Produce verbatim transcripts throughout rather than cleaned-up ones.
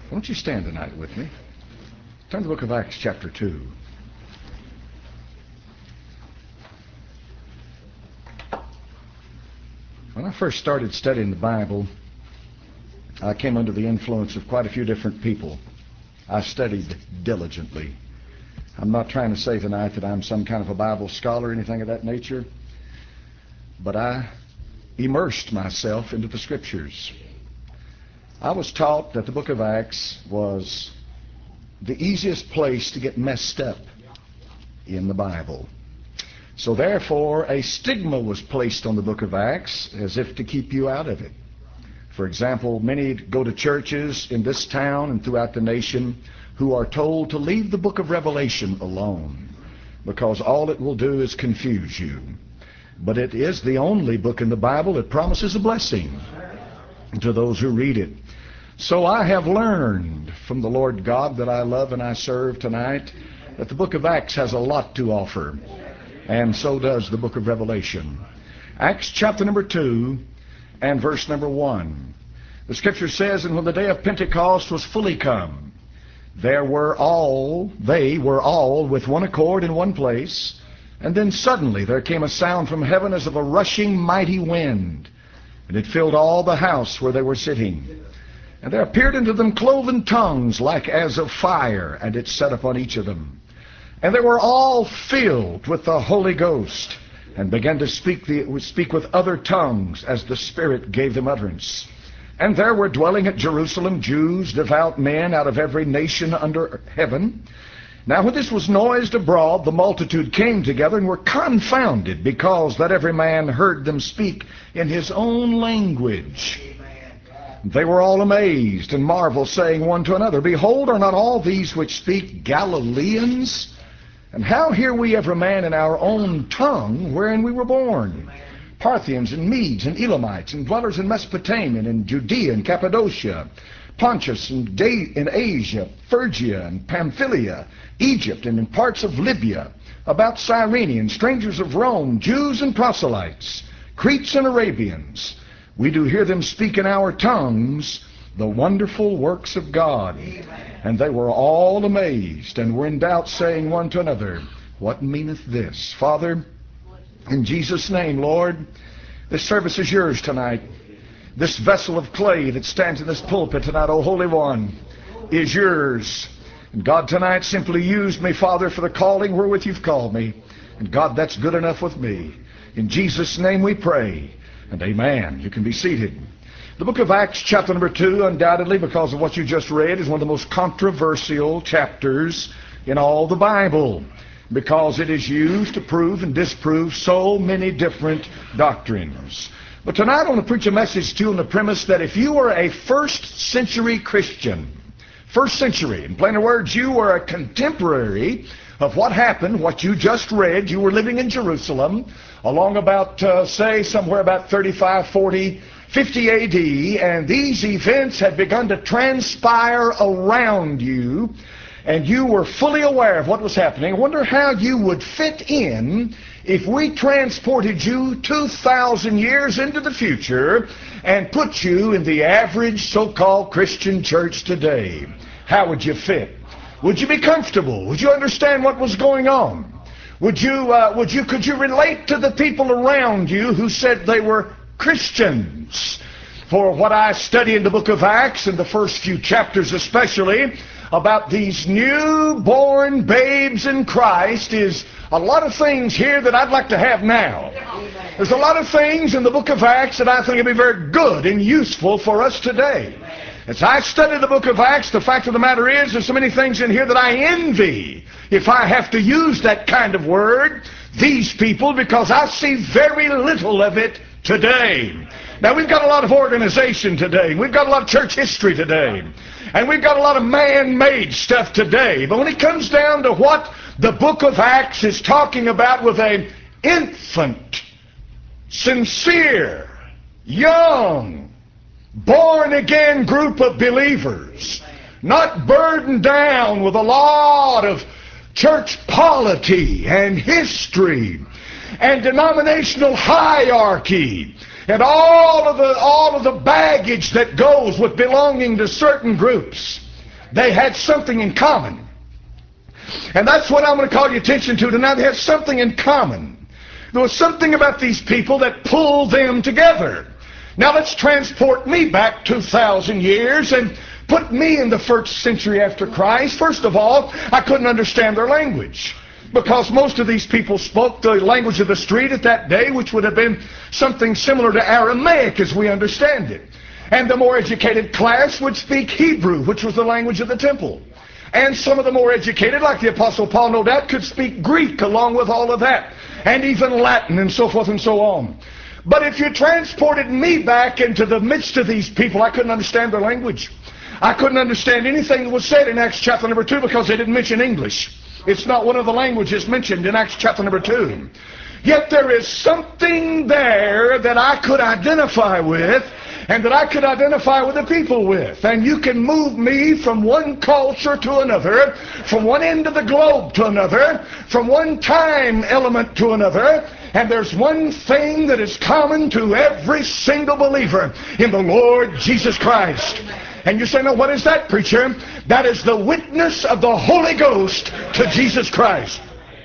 Won't you stand tonight with me? Turn to the book of Acts chapter two. When I first started studying the Bible, I came under the influence of quite a few different people. I studied diligently. I'm not trying to say tonight that I'm some kind of a Bible scholar or anything of that nature, but I immersed myself into the Scriptures. I was taught that the book of Acts was the easiest place to get messed up in the Bible. So therefore, a stigma was placed on the book of Acts as if to keep you out of it. For example, many go to churches in this town and throughout the nation who are told to leave the book of Revelation alone because all it will do is confuse you. But it is the only book in the Bible that promises a blessing to those who read it. So I have learned from the Lord God that I love and I serve tonight that the book of Acts has a lot to offer, and so does the book of Revelation. Acts chapter number two and verse number one. The Scripture says, "And when the day of Pentecost was fully come, there were all, they were all with one accord in one place. And then suddenly there came a sound from heaven as of a rushing mighty wind, and it filled all the house where they were sitting. And there appeared unto them cloven tongues like as of fire, and it sat upon each of them. And they were all filled with the Holy Ghost, and began to speak, the, speak with other tongues as the Spirit gave them utterance. And there were dwelling at Jerusalem Jews, devout men out of every nation under heaven. Now when this was noised abroad, the multitude came together and were confounded, because that every man heard them speak in his own language. They were all amazed and marveled, saying one to another, Behold, are not all these which speak Galileans? And how hear we every man in our own tongue wherein we were born? Parthians and Medes and Elamites and dwellers in Mesopotamia and Judea and Cappadocia, Pontus and in Asia, Phrygia and Pamphylia, Egypt and in parts of Libya, about Cyrene, and strangers of Rome, Jews and proselytes, Cretes and Arabians. We do hear them speak in our tongues the wonderful works of God. And they were all amazed, and were in doubt, saying one to another, What meaneth this? Father, in Jesus' name, Lord, this service is yours tonight. This vessel of clay that stands in this pulpit tonight, O Holy One, is yours. And God, tonight simply used me, Father, for the calling wherewith you've called me. And God, that's good enough with me. In Jesus' name we pray, and amen. You can be seated. The book of Acts chapter number two, undoubtedly because of what you just read, is one of the most controversial chapters in all the Bible, because it is used to prove and disprove so many different doctrines. But tonight I want to preach a message to you on the premise that if you were a first century Christian, first century, in plainer words, you were a contemporary of what happened, what you just read. You were living in Jerusalem along about, uh, say, somewhere about thirty-five, forty, fifty A D, and these events had begun to transpire around you, and you were fully aware of what was happening. I wonder how you would fit in if we transported you two thousand years into the future and put you in the average so-called Christian church today. How would you fit? Would you be comfortable? Would you understand what was going on? Would you, uh, would you, could you relate to the people around you who said they were Christians? For what I study in the book of Acts, in the first few chapters especially, about these newborn babes in Christ, is a lot of things here that I'd like to have now. There's a lot of things in the book of Acts that I think would be very good and useful for us today. As I study the book of Acts, the fact of the matter is there's so many things in here that I envy, if I have to use that kind of word, these people, because I see very little of it today. Now, we've got a lot of organization today. We've got a lot of church history today. And we've got a lot of man-made stuff today. But when it comes down to what the book of Acts is talking about with an infant, sincere, young, born-again group of believers, not burdened down with a lot of church polity and history and denominational hierarchy and all of the all of the baggage that goes with belonging to certain groups. They had something in common. And that's what I'm going to call your attention to tonight. They had something in common. There was something about these people that pulled them together. Now let's transport me back two thousand years and put me in the first century after Christ. First of all, I couldn't understand their language, because most of these people spoke the language of the street at that day, which would have been something similar to Aramaic as we understand it. And the more educated class would speak Hebrew, which was the language of the temple. And some of the more educated, like the Apostle Paul, no doubt, could speak Greek along with all of that, and even Latin and so forth and so on. But if you transported me back into the midst of these people, I couldn't understand their language. I couldn't understand anything that was said in Acts chapter number two, because they didn't mention English. It's not one of the languages mentioned in Acts chapter number two. Yet there is something there that I could identify with, and that I could identify with the people with. And you can move me from one culture to another, from one end of the globe to another, from one time element to another, and there's one thing that is common to every single believer in the Lord Jesus Christ. And you say, now what is that, preacher? That is the witness of the Holy Ghost to Jesus Christ.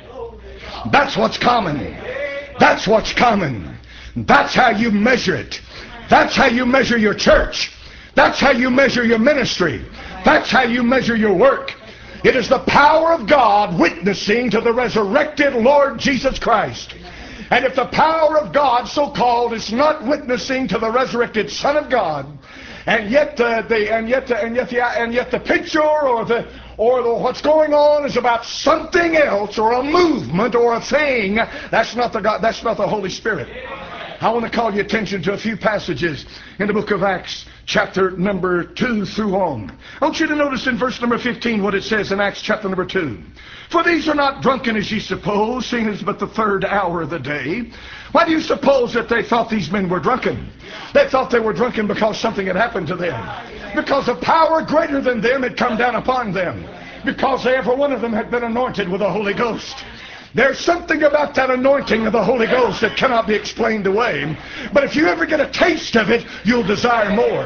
That's what's common. That's what's common. That's how you measure it. That's how you measure your church. That's how you measure your ministry. That's how you measure your work. It is the power of God witnessing to the resurrected Lord Jesus Christ. And if the power of God, so-called, is not witnessing to the resurrected Son of God, and yet uh, the and yet the, and yet the and yet the picture or the or the, what's going on is about something else, or a movement or a thing, that's not the God. That's not the Holy Spirit. I want to call your attention to a few passages in the book of Acts, chapter number two through on. I want you to notice in verse number fifteen what it says in Acts chapter number two. For these are not drunken as ye suppose, seeing it is but the third hour of the day. Why do you suppose that they thought these men were drunken? They thought they were drunken because something had happened to them. Because a power greater than them had come down upon them. Because every one of them had been anointed with the Holy Ghost. There's something about that anointing of the Holy Ghost that cannot be explained away. But if you ever get a taste of it, you'll desire more.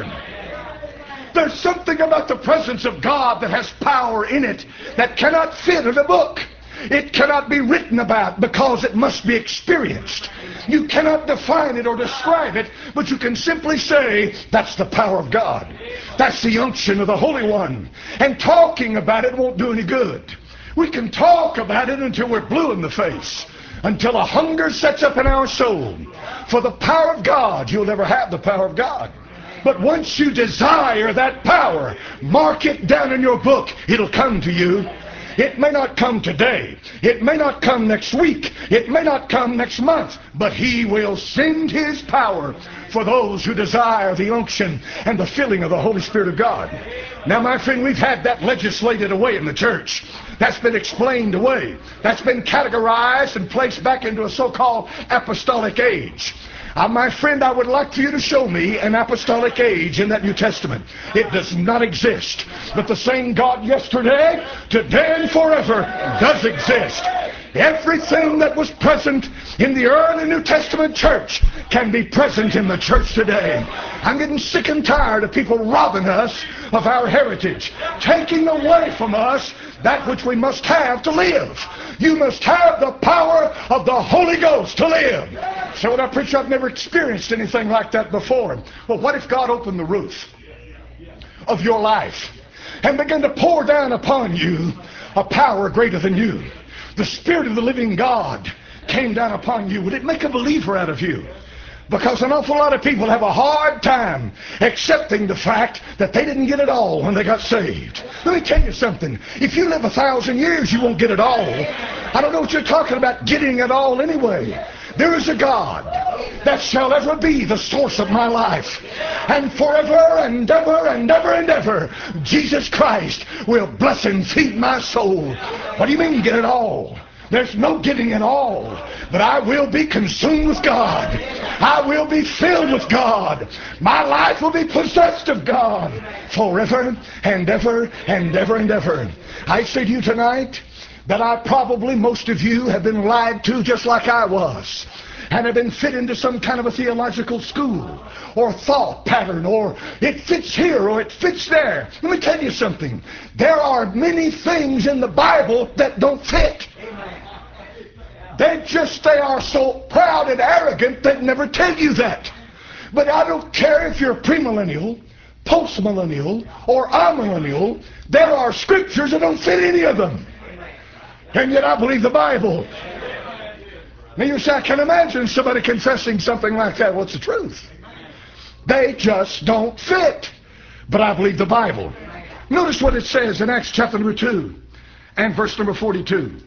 There's something about the presence of God that has power in it that cannot fit in a book. It cannot be written about, because it must be experienced. You cannot define it or describe it, but you can simply say, that's the power of God. That's the unction of the Holy One. And talking about it won't do any good. We can talk about it until we're blue in the face, until a hunger sets up in our soul for the power of God. You'll never have the power of God. But once you desire that power, mark it down in your book. It'll come to you. It may not come today. It may not come next week. It may not come next month. But He will send His power for those who desire the unction and the filling of the Holy Spirit of God. Now, my friend, we've had that legislated away in the church. That's been explained away. That's been categorized and placed back into a so-called apostolic age. Uh, my friend, I would like for you to show me an apostolic age in that New Testament. It does not exist. But the same God yesterday, today, and forever does exist. Everything that was present in the early New Testament church can be present in the church today. I'm getting sick and tired of people robbing us of our heritage, taking away from us that which we must have to live. You must have the power of the Holy Ghost to live. So when I preach, I've never experienced anything like that before. Well, what if God opened the roof of your life and began to pour down upon you a power greater than you? The Spirit of the living God came down upon you. Would it make a believer out of you? Because an awful lot of people have a hard time accepting the fact that they didn't get it all when they got saved. Let me tell you something. If you live a thousand years, you won't get it all. I don't know what you're talking about getting it all anyway. There is a God that shall ever be the source of my life. And forever and ever and ever and ever, Jesus Christ will bless and feed my soul. What do you mean, get it all? There's no getting it all. But I will be consumed with God. I will be filled with God. My life will be possessed of God forever and ever and ever and ever. I say to you tonight, that I probably, most of you, have been lied to just like I was, and have been fit into some kind of a theological school or thought pattern, or it fits here or it fits there. Let me tell you something. There are many things in the Bible that don't fit. They just, they are so proud and arrogant they'd never tell you that. But I don't care if you're premillennial, postmillennial, or amillennial, there are scriptures that don't fit any of them. And yet I believe the Bible. Now you say, I can imagine somebody confessing something like that. What's the truth? They just don't fit. But I believe the Bible. Notice what it says in Acts chapter number two and verse number forty-two.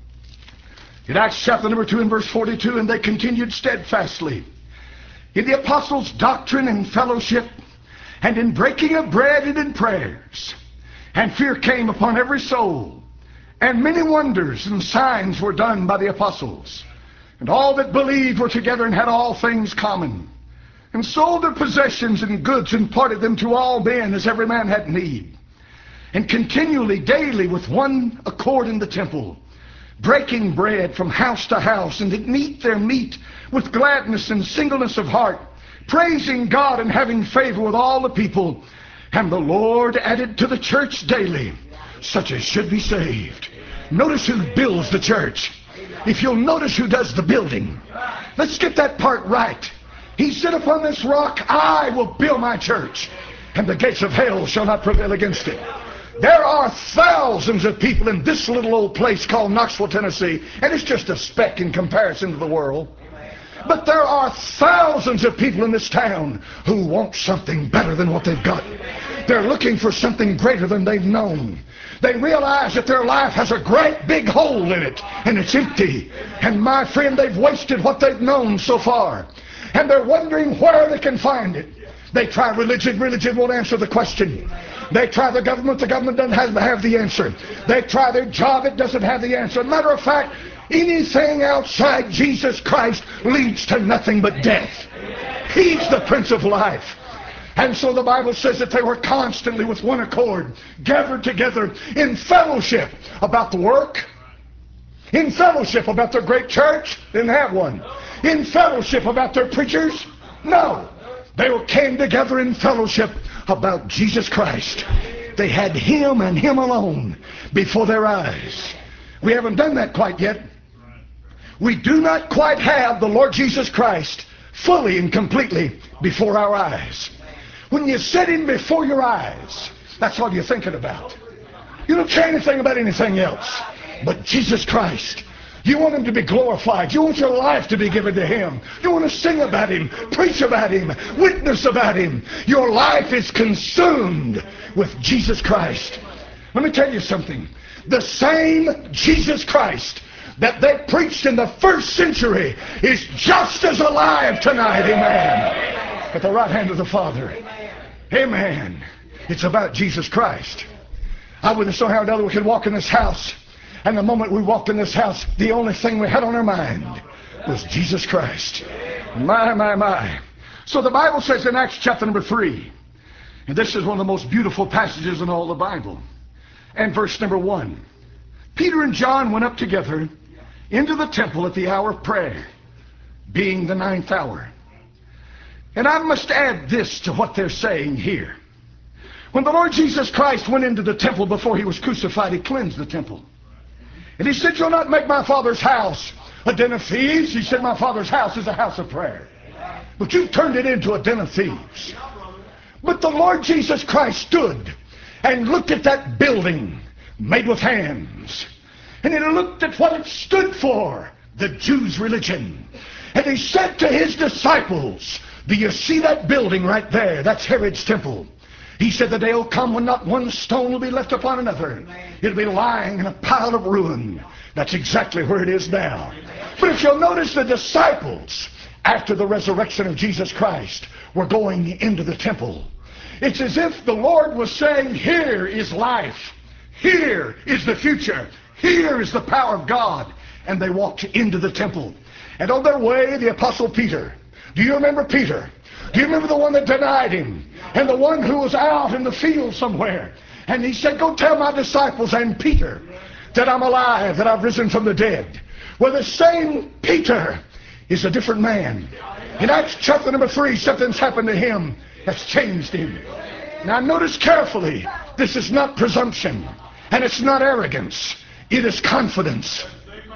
In Acts chapter number two and verse forty-two, and they continued steadfastly in the apostles' doctrine and fellowship, and in breaking of bread and in prayers. And fear came upon every soul, and many wonders and signs were done by the apostles. And all that believed were together and had all things common, and sold their possessions and goods and parted them to all men as every man had need. And continually, daily, with one accord in the temple, breaking bread from house to house, and did eat their meat with gladness and singleness of heart, praising God and having favor with all the people. And the Lord added to the church daily such as should be saved. Notice who builds the church. If you'll notice who does the building. Let's get that part right. He said, upon this rock I will build my church, and the gates of hell shall not prevail against it. There are thousands of people in this little old place called Knoxville, Tennessee, and it's just a speck in comparison to the world. But there are thousands of people in this town who want something better than what they've got. They're looking for something greater than they've known. They realize that their life has a great big hole in it, and it's empty. And my friend, they've wasted what they've known so far. And they're wondering where they can find it. They try religion, religion won't answer the question. They try the government, the government doesn't have, have the answer. They try their job, it doesn't have the answer. Matter of fact, anything outside Jesus Christ leads to nothing but death. He's the Prince of Life. And so the Bible says that they were constantly with one accord, gathered together in fellowship about the work, in fellowship about their great church, didn't have one, in fellowship about their preachers, no. They came together in fellowship about Jesus Christ. They had Him and Him alone before their eyes. We haven't done that quite yet. We do not quite have the Lord Jesus Christ fully and completely before our eyes. When you set Him before your eyes, that's all you're thinking about. You don't care anything about anything else but Jesus Christ. You want Him to be glorified. You want your life to be given to Him. You want to sing about Him, preach about Him, witness about Him. Your life is consumed with Jesus Christ. Let me tell you something. The same Jesus Christ that they preached in the first century is just as alive tonight, amen, at the right hand of the Father. Amen. It's about Jesus Christ. I wouldn't know how another we could walk in this house, and the moment we walked in this house, the only thing we had on our mind was Jesus Christ. My, my, my. So the Bible says in Acts chapter number three, and this is one of the most beautiful passages in all the Bible, and verse number one, Peter and John went up together into the temple at the hour of prayer, being the ninth hour. And I must add this to what they're saying here. When the Lord Jesus Christ went into the temple before He was crucified, He cleansed the temple. And He said, you'll not make my Father's house a den of thieves. He said, my Father's house is a house of prayer. But you've turned it into a den of thieves. But the Lord Jesus Christ stood and looked at that building made with hands. And He looked at what it stood for, the Jews' religion. And He said to His disciples, do you see that building right there? That's Herod's temple. He said the day will come when not one stone will be left upon another. It'll be lying in a pile of ruin. That's exactly where it is now. But if you'll notice, the disciples, after the resurrection of Jesus Christ, were going into the temple. It's as if the Lord was saying, here is life. Here is the future. Here is the power of God. And they walked into the temple. And on their way, the Apostle Peter. Do you remember Peter? Do you remember the one that denied Him? And the one who was out in the field somewhere. And he said, go tell my disciples and Peter that I'm alive, that I've risen from the dead. Well, the same Peter is a different man. In Acts chapter number three, something's happened to him that's changed him. Now notice carefully, this is not presumption, and it's not arrogance. It is confidence.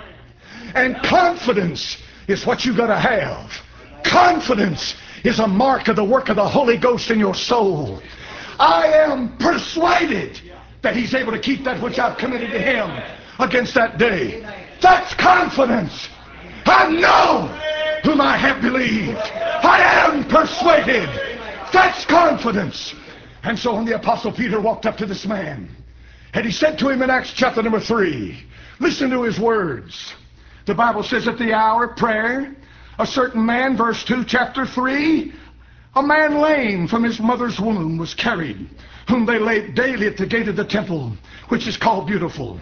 And confidence is what you got to have. Confidence is a mark of the work of the Holy Ghost in your soul. I am persuaded that he's able to keep that which I've committed to him against that day. That's confidence. I know whom I have believed. I am persuaded. That's confidence. And so when the Apostle Peter walked up to this man, and he said to him in Acts chapter number three, listen to his words. The Bible says at the hour of prayer, a certain man, verse two, chapter three, a man lame from his mother's womb was carried, whom they laid daily at the gate of the temple, which is called Beautiful,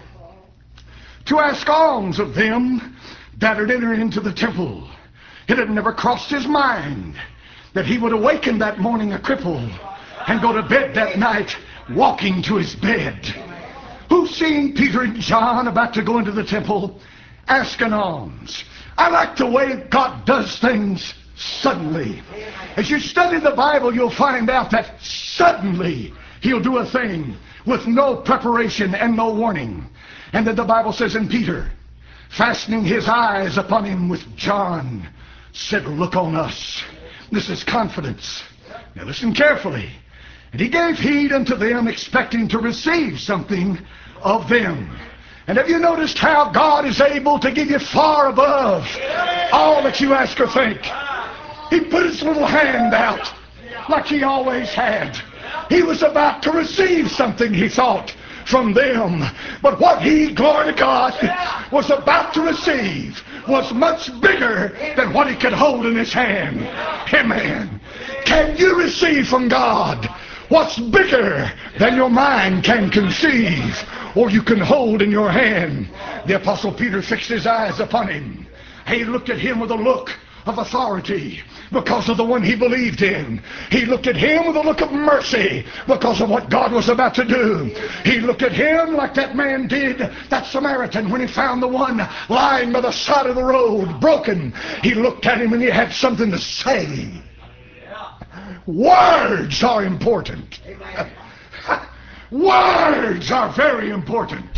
to ask alms of them that had entered into the temple. It had never crossed his mind that he would awaken that morning a cripple and go to bed that night walking to his bed. Who seen Peter and John about to go into the temple asking alms? I like the way God does things suddenly. As you study the Bible, you'll find out that suddenly he'll do a thing with no preparation and no warning. And then the Bible says, in Peter, fastening his eyes upon him with John, said, look on us. This is confidence. Now listen carefully. And he gave heed unto them, expecting to receive something of them. And have you noticed how God is able to give you far above all that you ask or think? He put his little hand out like he always had. He was about to receive something, he thought, from them. But what he, glory to God, was about to receive was much bigger than what he could hold in his hand. Amen. Can you receive from God what's bigger than your mind can conceive or you can hold in your hand? The Apostle Peter fixed his eyes upon him. He looked at him with a look of authority because of the one he believed in. He looked at him with a look of mercy because of what God was about to do. He looked at him like that man did, that Samaritan, when he found the one lying by the side of the road, broken. He looked at him and he had something to say. Words are important. Words are very important.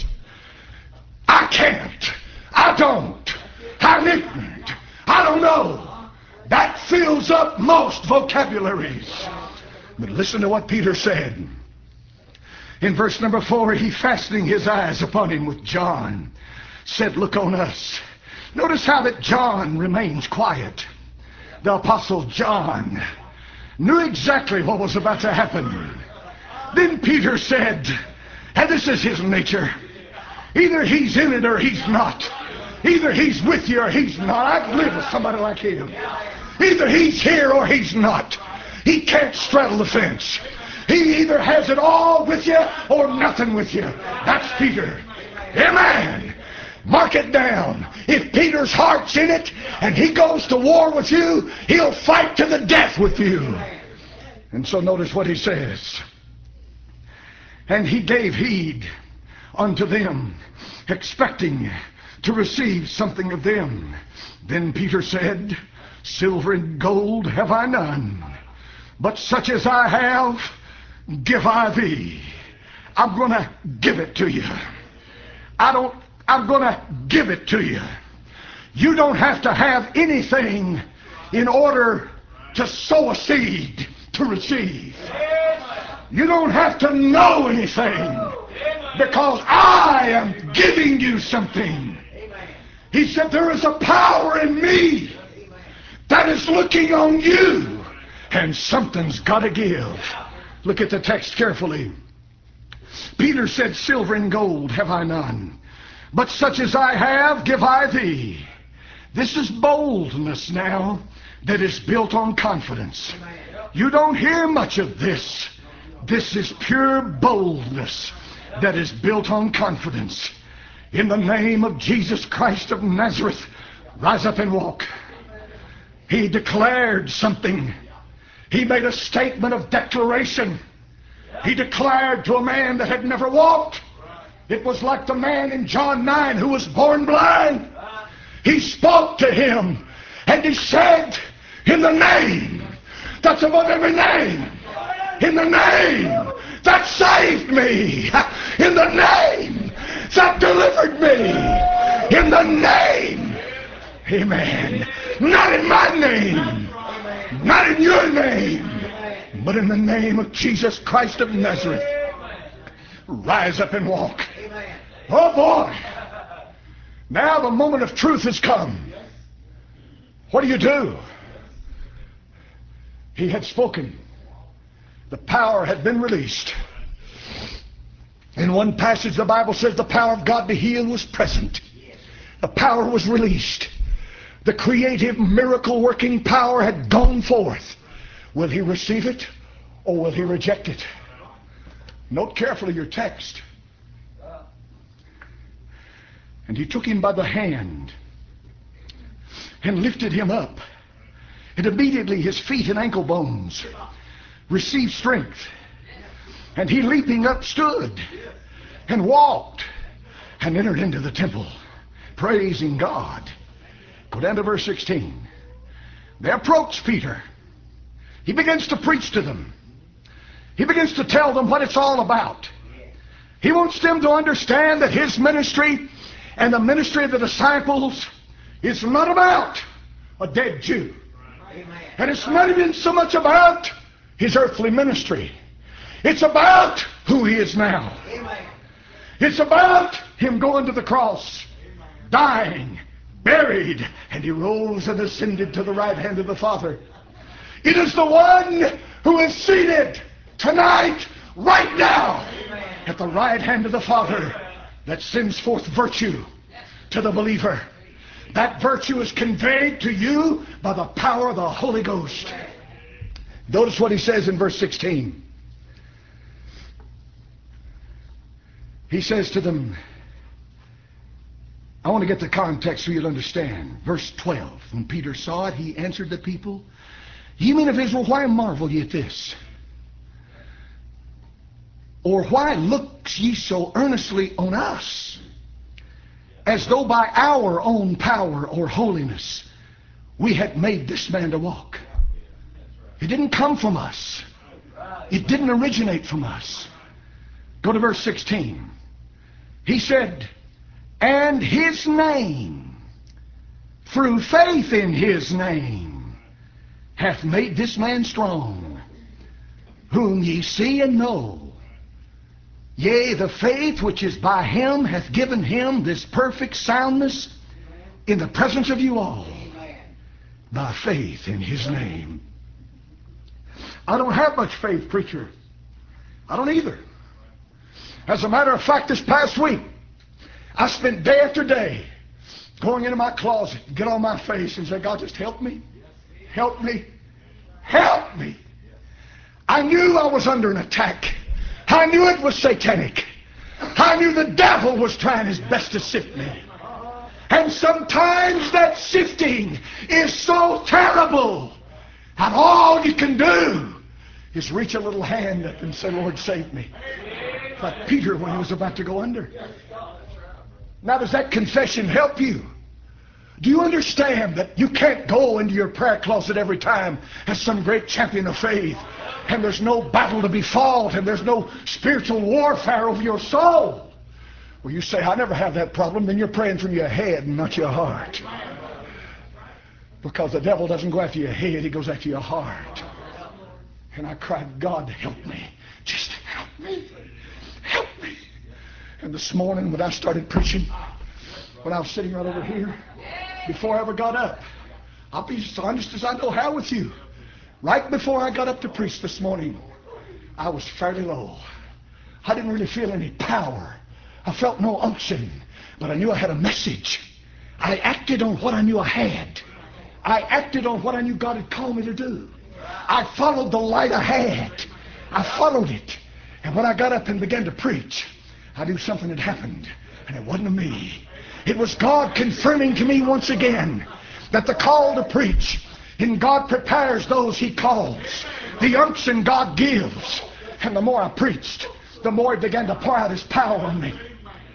I can't. I don't. I'm ignorant. I don't know. That fills up most vocabularies. But listen to what Peter said. In verse number four, he, fastening his eyes upon him with John, said, look on us. Notice how that John remains quiet. The Apostle John knew exactly what was about to happen. Then Peter said, and this is his nature, either he's in it or he's not. Either he's with you or he's not. I've lived with somebody like him. Either he's here or he's not. He can't straddle the fence. He either has it all with you or nothing with you. That's Peter. Amen. Mark it down. If Peter's heart's in it and he goes to war with you, he'll fight to the death with you. And so notice what he says. And he gave heed unto them, expecting to receive something of them. Then Peter said, silver and gold have I none, but such as I have give I thee. I'm going to give it to you. I don't, I'm going to give it to you. You don't have to have anything in order to sow a seed to receive. You don't have to know anything, because I am giving you something. He said, there is a power in me that is looking on you, and something's got to give. Look at the text carefully. Peter said, silver and gold have I none, but such as I have give I thee. This is boldness now that is built on confidence. You don't hear much of this. This is pure boldness that is built on confidence. In the name of Jesus Christ of Nazareth, rise up and walk. He declared something. He made a statement of declaration. He declared to a man that had never walked, It was like the man in John nine who was born blind. He spoke to him and he said, in the name that's above every name, in the name that saved me, in the name that delivered me, in the name, amen, not in my name, not in your name, but in the name of Jesus Christ of Nazareth, rise up and walk. Oh boy, now the moment of truth has come. What do you do? He had spoken. The power had been released. In one passage the Bible says the power of God to heal was present. The power was released. The creative miracle working power had gone forth. Will he receive it or will he reject it? Note carefully your text. And he took him by the hand and lifted him up. And immediately his feet and ankle bones received strength. And he, leaping up, stood and walked and entered into the temple, praising God. Go down to verse sixteen. They approached Peter. He begins to preach to them. He begins to tell them what it's all about. He wants them to understand that his ministry and the ministry of the disciples is not about a dead Jew. And it's not even so much about his earthly ministry. It's about who he is now. It's about him going to the cross, dying, buried, and he rose and ascended to the right hand of the Father. It is the one who is seated tonight, right now, at the right hand of the Father, that sends forth virtue to the believer. That virtue is conveyed to you by the power of the Holy Ghost. Notice what he says in verse sixteen. He says to them, I want to get the context so you'll understand. Verse twelve, when Peter saw it, he answered the people, Ye men of Israel, why marvel ye at this? Or why look ye so earnestly on us, as though by our own power or holiness we had made this man to walk? It didn't come from us. It didn't originate from us. Go to verse sixteen. He said, and his name, through faith in his name, hath made this man strong, whom ye see and know. Yea, the faith which is by him hath given him this perfect soundness in the presence of you all, by faith in his name. I don't have much faith, preacher. I don't either. As a matter of fact, this past week, I spent day after day going into my closet, get on my face and say, God, just help me. Help me. Help me. I knew I was under an attack. I knew it was satanic. I knew the devil was trying his best to sift me. And sometimes that sifting is so terrible, and all you can do is reach a little hand up and say, Lord, save me. Like Peter when he was about to go under. Now, does that confession help you? Do you understand that you can't go into your prayer closet every time as some great champion of faith, and there's no battle to be fought, and there's no spiritual warfare over your soul? Well, you say, I never have that problem. Then you're praying from your head and not your heart. Because the devil doesn't go after your head, he goes after your heart. And I cried, God, help me. Just help me. Help me. And this morning when I started preaching, when I was sitting right over here, before I ever got up, I'll be as honest as I know how with you. Right before I got up to preach this morning, I was fairly low. I didn't really feel any power. I felt no unction, but I knew I had a message. I acted on what I knew I had. I acted on what I knew God had called me to do. I followed the light I had. I followed it. And when I got up and began to preach, I knew something had happened, and it wasn't me. It was God confirming to me once again that the call to preach, and God prepares those he calls. The unction God gives. And the more I preached, the more he began to pour out his power on me.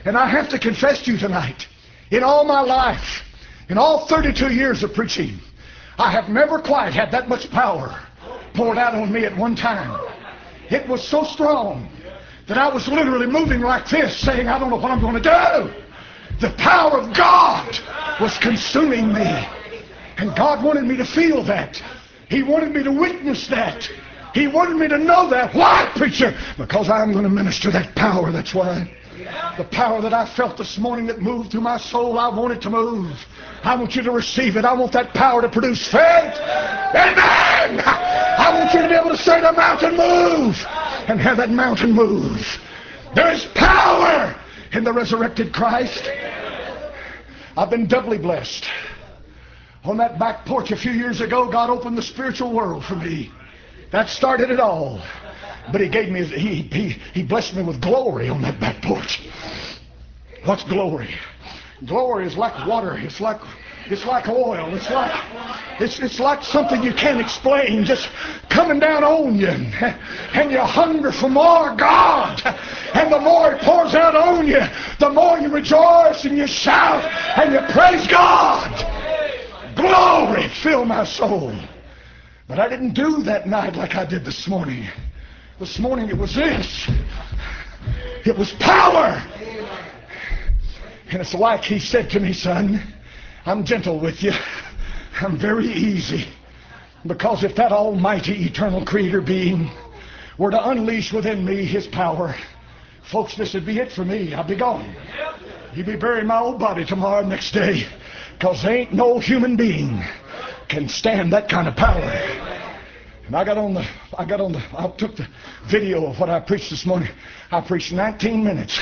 And I have to confess to you tonight, in all my life, in all thirty-two years of preaching, I have never quite had that much power poured out on me at one time. It was so strong that I was literally moving like this, saying, I don't know what I'm going to do. The power of God was consuming me. And God wanted me to feel that. He wanted me to witness that. He wanted me to know that. Why, preacher? Because I'm going to minister that power, that's why. The power that I felt this morning that moved through my soul, I want it to move. I want you to receive it. I want that power to produce faith. Amen! I want you to be able to say to a mountain, move, and have that mountain move. There is power in the resurrected Christ. I've been doubly blessed. On that back porch a few years ago, God opened the spiritual world for me. That started it all. But he gave me, he, he, he blessed me with glory on that back porch. What's glory? Glory is like water. It's like, it's like oil. It's like, it's, it's like something you can't explain, just coming down on you. And you hunger for more God. And the more it pours out on you, the more you rejoice and you shout and you praise God. Glory, fill my soul. But I didn't do that night like I did this morning. This morning it was this. It was power. And it's like he said to me, son, I'm gentle with you. I'm very easy. Because if that almighty eternal creator being were to unleash within me his power, folks, this would be it for me. I'd be gone. You'd be burying my old body tomorrow, next day. Because there ain't no human being can stand that kind of power. And I got on the, I got on the, I took the video of what I preached this morning. I preached nineteen minutes.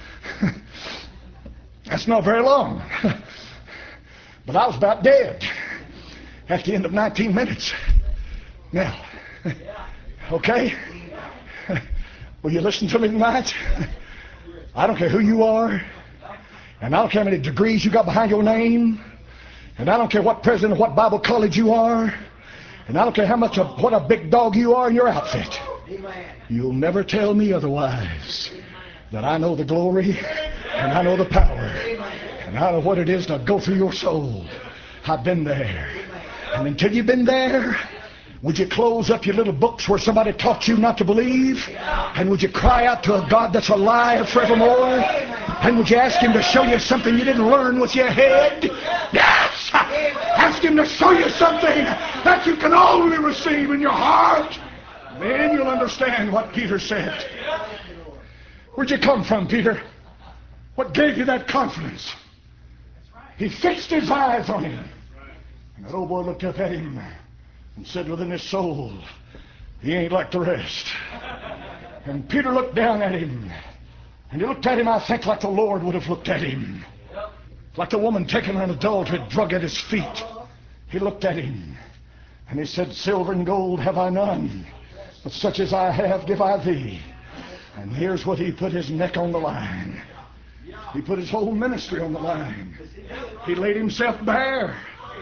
That's not very long. But I was about dead at the end of nineteen minutes. Now, okay? Will you listen to me tonight? I don't care who you are, and I don't care how many degrees you got behind your name, and I don't care what president of what Bible college you are, and I don't care how much of what a big dog you are in your outfit. You'll never tell me otherwise. That I know the glory, and I know the power, and I know what it is to go through your soul. I've been there. And until you've been there, would you close up your little books where somebody taught you not to believe? And would you cry out to a God that's alive forevermore? And would you ask him to show you something you didn't learn with your head? Yes! Ask him to show you something that you can only receive in your heart. Then you'll understand what Peter said. Where'd you come from, Peter? What gave you that confidence? He fixed his eyes on him. And that old boy looked up at him and said within his soul, he ain't like the rest. And Peter looked down at him. And he looked at him, I think, like the Lord would have looked at him. Like the woman taken on adultery, drug at his feet. He looked at him. And he said, silver and gold have I none, but such as I have give I thee. And here's what he put his neck on the line. He put his whole ministry on the line. He laid himself bare.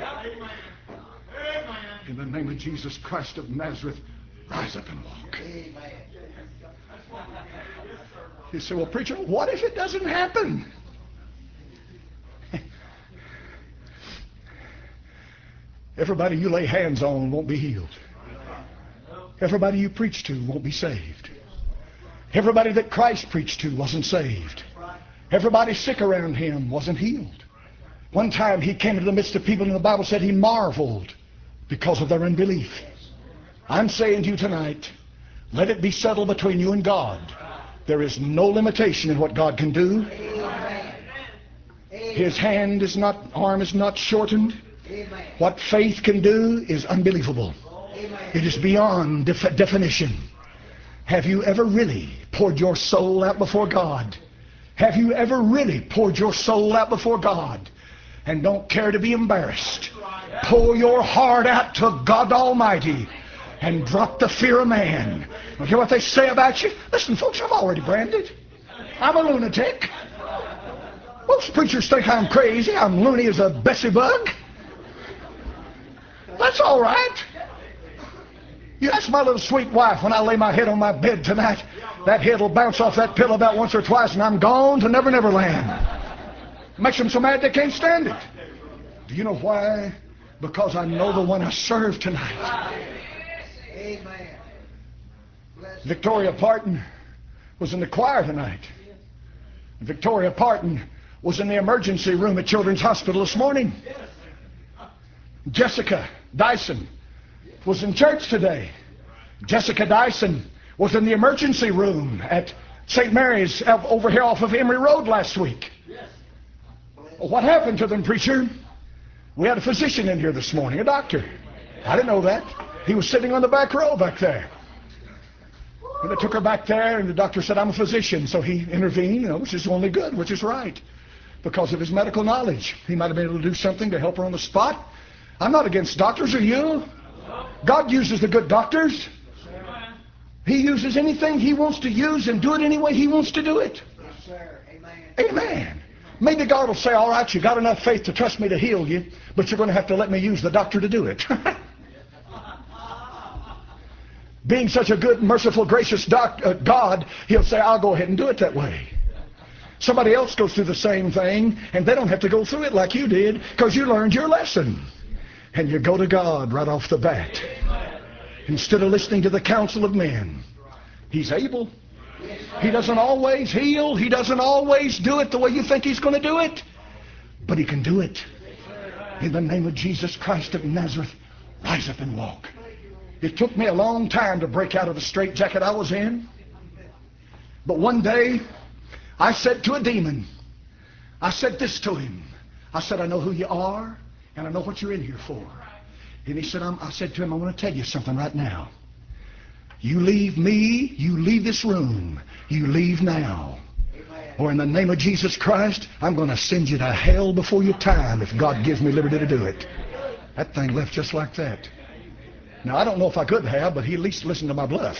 In the name of Jesus Christ of Nazareth, rise up and walk. You say, well, preacher, what if it doesn't happen? Everybody you lay hands on won't be healed. Everybody you preach to won't be saved. Everybody that Christ preached to wasn't saved. Everybody sick around him wasn't healed. One time he came into the midst of people and the Bible said he marveled because of their unbelief. I'm saying to you tonight, let it be settled between you and God. There is no limitation in what God can do. His hand is not, arm is not shortened. What faith can do is unbelievable. It is beyond def- definition. Have you ever really poured your soul out before God? Have you ever really poured your soul out before God and don't care to be embarrassed? Pour your heart out to God Almighty and drop the fear of man. Don't care what they say about you. Listen, folks, I'm already branded. I'm a lunatic. Most preachers think I'm crazy. I'm loony as a Bessie bug. That's all right. You ask my little sweet wife, when I lay my head on my bed tonight, that head will bounce off that pillow about once or twice, and I'm gone to Never Never Land. Makes them so mad they can't stand it. Do you know why? Because I know the one I serve tonight. Amen. Victoria Parton was in the choir tonight. Victoria Parton was in the emergency room at Children's Hospital this morning. Jessica Dyson was in church today. Jessica Dyson was in the emergency room at Saint Mary's over here off of Emory Road last week. What happened to them, preacher? We had a physician in here this morning, a doctor. I didn't know that. He was sitting on the back row back there. And they took her back there, and the doctor said, I'm a physician. So he intervened, you know, which is only good, which is right, because of his medical knowledge. He might have been able to do something to help her on the spot. I'm not against doctors, are you? God uses the good doctors. He uses anything He wants to use and do it any way He wants to do it. Yes, sir. Amen. Amen. Maybe God will say, all right, you got enough faith to trust me to heal you, but you're going to have to let me use the doctor to do it. Being such a good, merciful, gracious doc, uh, God, He'll say, I'll go ahead and do it that way. Somebody else goes through the same thing, and they don't have to go through it like you did, because you learned your lesson. And you go to God right off the bat. Instead of listening to the counsel of men. He's able. He doesn't always heal. He doesn't always do it the way you think He's going to do it. But He can do it. In the name of Jesus Christ of Nazareth, rise up and walk. It took me a long time to break out of the straitjacket I was in. But one day, I said to a demon, I said this to him. I said, I know who you are, and I know what you're in here for. And he said, I'm, I said to him, I want to tell you something right now. You leave me, you leave this room, you leave now. Amen. Or in the name of Jesus Christ, I'm going to send you to hell before your time if God gives me liberty to do it. That thing left just like that. Now, I don't know if I could have, but he at least listened to my bluff.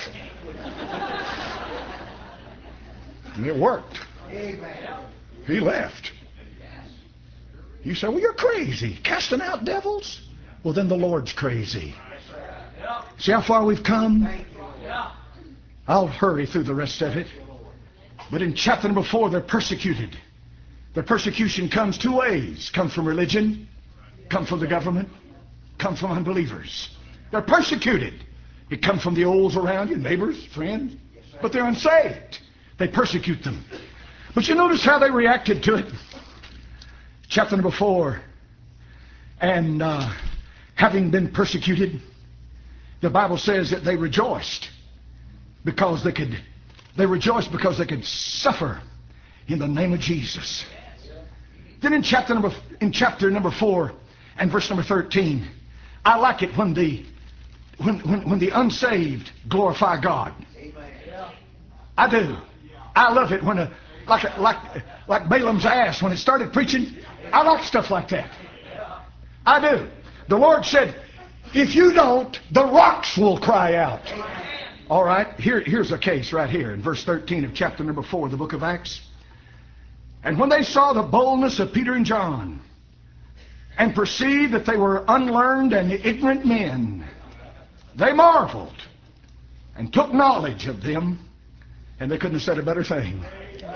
And it worked. Amen. He left. You say, well, you're crazy. Casting out devils? Well, then the Lord's crazy. See how far we've come? I'll hurry through the rest of it. But in chapter number four, they're persecuted. Their persecution comes two ways. Comes from religion, comes from the government, comes from unbelievers. They're persecuted. It comes from the olds around you, neighbors, friends. But they're unsaved. They persecute them. But you notice how they reacted to it. Chapter number four. And uh, having been persecuted, the Bible says that they rejoiced because they could, they rejoiced because they could suffer in the name of Jesus. Then in chapter number, in chapter number four and verse number thirteen, I like it when the when when, when the unsaved glorify God. I do. I love it when a like a, like like Balaam's ass when it started preaching. I like stuff like that. I do. The Lord said, if you don't, the rocks will cry out. All right, here, here's a case right here in verse thirteen of chapter number four of the book of Acts. And when they saw the boldness of Peter and John, and perceived that they were unlearned and ignorant men, they marveled and took knowledge of them, and they couldn't have said a better thing.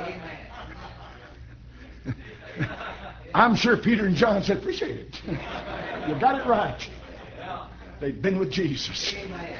I'm sure Peter and John said, appreciate it. You got it right. They've been with Jesus.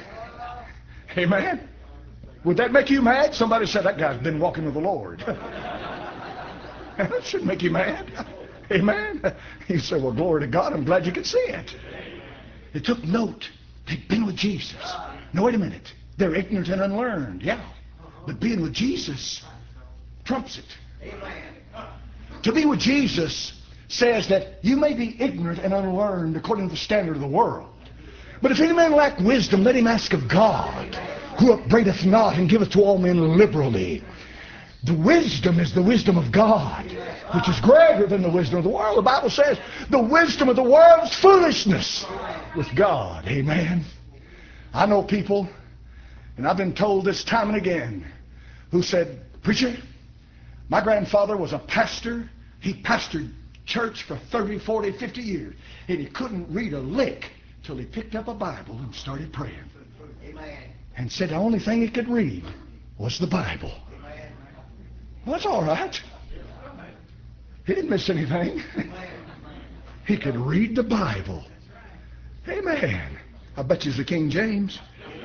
Amen. Would that make you mad? Somebody said, that guy's been walking with the Lord. That shouldn't make you mad. Amen. You say, well, glory to God, I'm glad you could see it. They took note. They've been with Jesus. Now, wait a minute. They're ignorant and unlearned. Yeah. But being with Jesus trumps it. Amen. To be with Jesus says that you may be ignorant and unlearned according to the standard of the world. But if any man lack wisdom, let him ask of God, who upbraideth not and giveth to all men liberally. The wisdom is the wisdom of God, which is greater than the wisdom of the world. The Bible says the wisdom of the world is foolishness with God. Amen. I know people, and I've been told this time and again, who said, preacher, my grandfather was a pastor. He pastored church for thirty, forty, fifty years, and he couldn't read a lick till he picked up a Bible and started praying. Amen. and said the only thing he could read was the Bible. Amen. Well, that's all right. He didn't miss anything. He could read the Bible. Amen. I bet you it's the King James.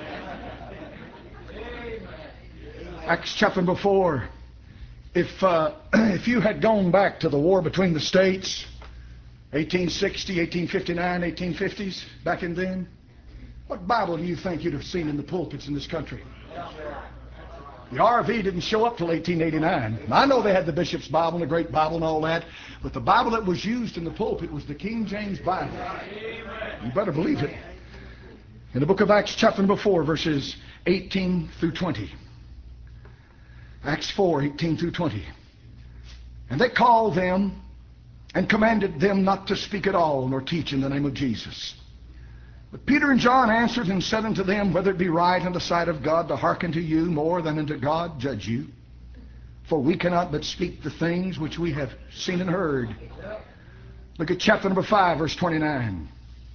Acts chapter number four. If uh, if you had gone back to the war between the states, eighteen sixty, eighteen fifty-nine, eighteen fifties, back in then, what Bible do you think you'd have seen in the pulpits in this country? The R V didn't show up till eighteen eighty-nine. I know they had the Bishop's Bible and the Great Bible and all that, but the Bible that was used in the pulpit was the King James Bible. You better believe it. In the book of Acts chapter number four, verses eighteen through twenty. Acts four, eighteen through twenty. And they called them and commanded them not to speak at all nor teach in the name of Jesus. But Peter and John answered and said unto them, whether it be right in the sight of God to hearken to you more than unto God, judge you. For we cannot but speak the things which we have seen and heard. Look at chapter number five, verse twenty-nine.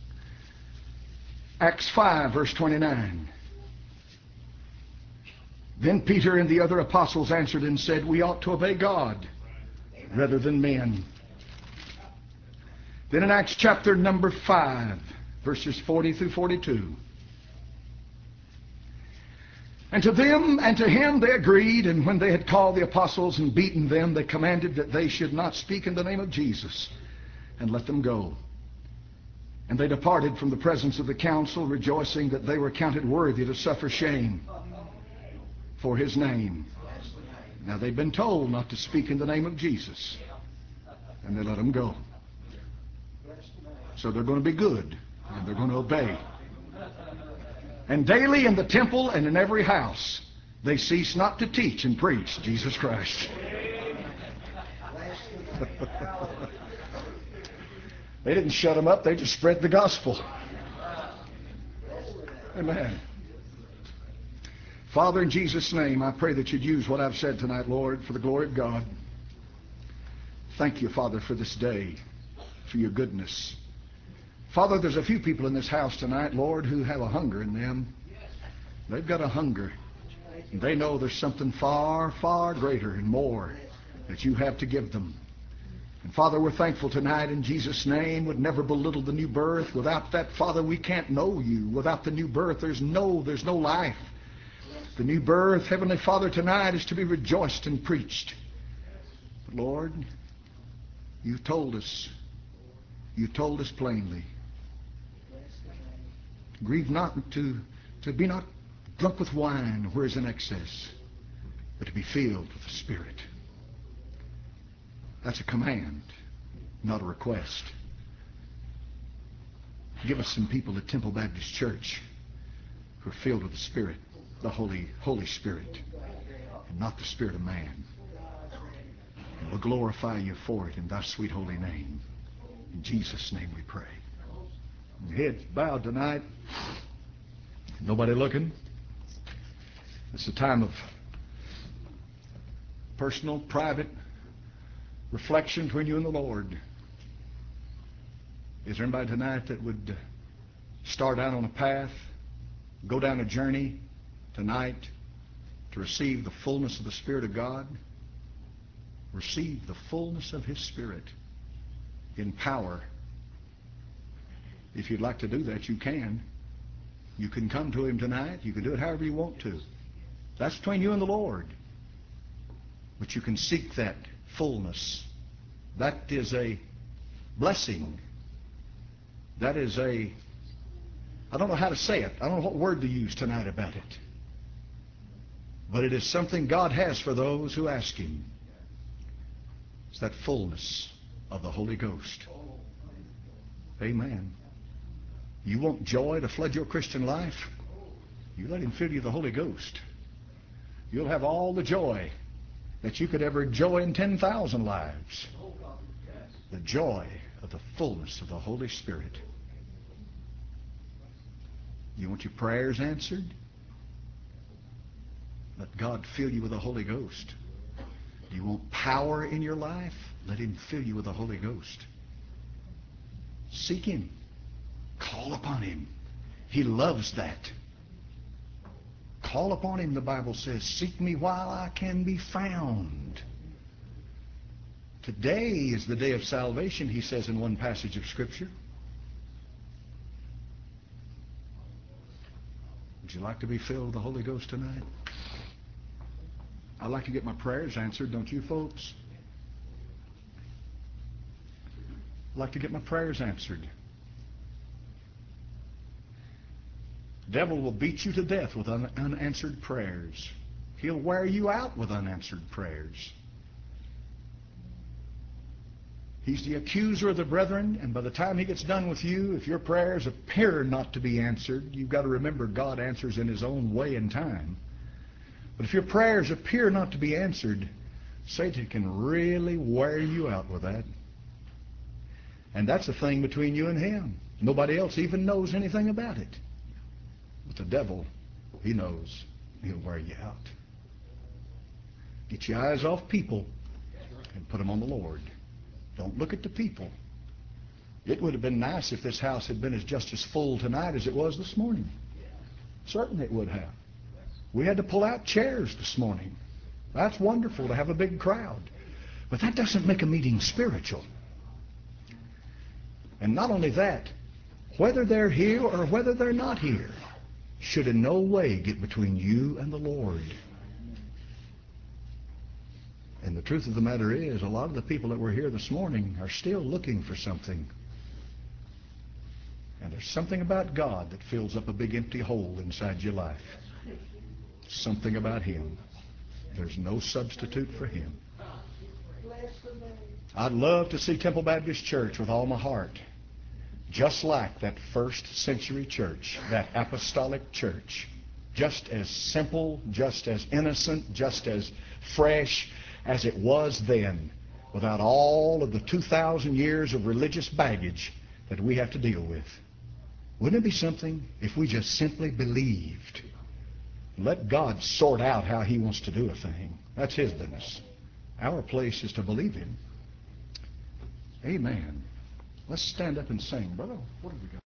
Acts five, verse twenty-nine. Then Peter and the other apostles answered and said, we ought to obey God rather than men. Then in Acts chapter number five, verses forty through forty-two. And to them and to him they agreed, and when they had called the apostles and beaten them, they commanded that they should not speak in the name of Jesus, and let them go. And they departed from the presence of the council, rejoicing that they were counted worthy to suffer shame for his name. Now they've been told not to speak in the name of Jesus, and they let them go. So they're going to be good, and they're going to obey. And daily in the temple and in every house they cease not to teach and preach Jesus Christ. They didn't shut them up, they just spread the gospel. Amen. Father, in Jesus' name, I pray that you'd use what I've said tonight, Lord, for the glory of God. Thank you, Father, for this day, for your goodness. Father, there's a few people in this house tonight, Lord, who have a hunger in them. They've got a hunger. They know there's something far, far greater and more that you have to give them. And Father, we're thankful tonight in Jesus' name. Would never belittle the new birth. Without that, Father, we can't know you. Without the new birth, there's no, there's no life. The new birth, Heavenly Father, tonight is to be rejoiced and preached. But Lord, you've told us, you told us plainly, grieve not to, to be not drunk with wine where is in excess, but to be filled with the Spirit. That's a command, not a request. Give us some people at Temple Baptist Church who are filled with the Spirit, the Holy, Holy Spirit, and not the spirit of man. And we'll glorify you for it in thy sweet holy name. In Jesus' name we pray. Your heads bowed tonight. Nobody looking. It's a time of personal, private reflection between you and the Lord. Is there anybody tonight that would start out on a path, go down a journey tonight to receive the fullness of the Spirit of God? Receive the fullness of His Spirit in power. If you'd like to do that, you can. You can come to Him tonight. You can do it however you want to. That's between you and the Lord. But you can seek that fullness. That is a blessing. That is a, I don't know how to say it. I don't know what word to use tonight about it. But it is something God has for those who ask Him. It's that fullness of the Holy Ghost. Amen. You want joy to flood your Christian life? You let Him fill you with the Holy Ghost. You'll have all the joy that you could ever enjoy in ten thousand lives. The joy of the fullness of the Holy Spirit. You want your prayers answered? Let God fill you with the Holy Ghost. Do you want power in your life? Let Him fill you with the Holy Ghost. Seek Him. Call upon Him. He loves that. Call upon Him, the Bible says. Seek me while I can be found. Today is the day of salvation, He says in one passage of Scripture. Would you like to be filled with the Holy Ghost tonight? I'd like to get my prayers answered, don't you folks? I'd like to get my prayers answered. The devil will beat you to death with un unanswered prayers. He'll wear you out with unanswered prayers. He's the accuser of the brethren, and by the time he gets done with you, if your prayers appear not to be answered, you've got to remember God answers in His own way and time. But if your prayers appear not to be answered, Satan can really wear you out with that. And that's a thing between you and him. Nobody else even knows anything about it. But the devil, he knows. He'll wear you out. Get your eyes off people and put them on the Lord. Don't look at the people. It would have been nice if this house had been as just as full tonight as it was this morning. Certainly it would have. We had to pull out chairs this morning. That's wonderful to have a big crowd. But that doesn't make a meeting spiritual. And not only that, whether they're here or whether they're not here, should in no way get between you and the Lord. And the truth of the matter is, a lot of the people that were here this morning are still looking for something. And there's something about God that fills up a big empty hole inside your life. Something about Him. There's no substitute for Him. I'd love to see Temple Baptist Church with all my heart. Just like that first century church, that apostolic church. Just as simple, just as innocent, just as fresh as it was then, without all of the two thousand years of religious baggage that we have to deal with. Wouldn't it be something if we just simply believed? Let God sort out how He wants to do a thing. That's His business. Our place is to believe Him. Amen. Let's stand up and sing. Brother, what have we got?